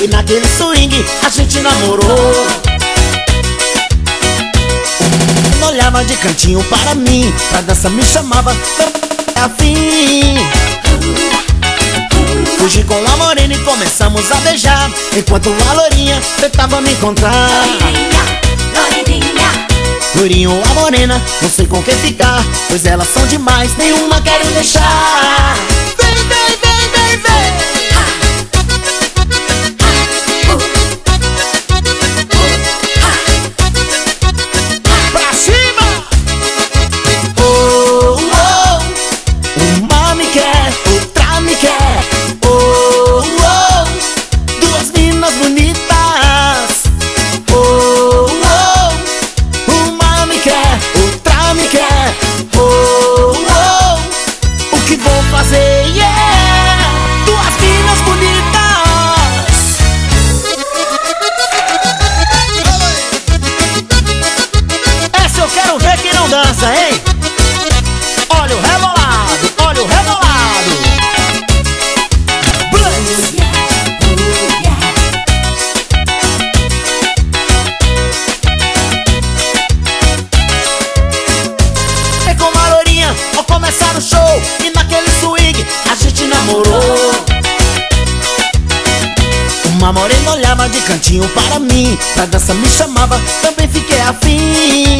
e naquele swing a gente namorou. Olhava de cantinho para mim, pra dança me chamava, afim. Fugi com a morena e começamos a beijar, enquanto a loirinha tentava me encontrar. Loirinho, a morena, não sei com quem ficar, pois elas são demais, nenhuma quero deixar. Vem, vem, vem, vem, vem. Pra cima! Oh, oh, uma me quer, outra me quer. Oh, oh, duas meninas bonitas. Oh, oh, uma me quer, outra me quer. Oh, oh, o que vou fazer? Yeah, duas meninas bonitas. Essa eu quero ver quem não dança, hein? Olha o rebolado, olha o rebolado. Blitz. É com uma loirinha, ao começar o show, e naquele swing a gente namorou. Uma morena olhava de cantinho para mim, pra dança me chamava, também fiquei afim.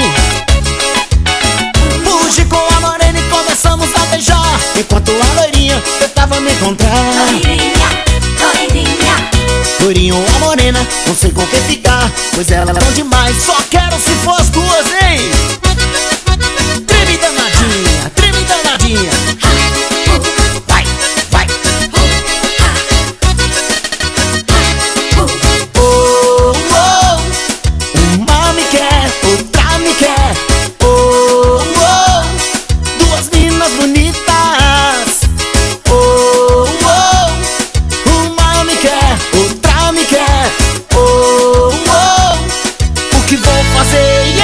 Fugi com a morena e começamos a beijar, enquanto a loirinha tentava me encontrar. Loirinho, a morena, não sei com quem ficar, pois elas são demais, só quero se for as duas, hein? Treme danadinha, treme danadinha. Vai, vai. Oh, oh, uma me quer, outra me quer. Oh, oh, duas meninas bonitas. Oh, oh, uma me quer, outra me quer. Oh, oh, o que vou fazer?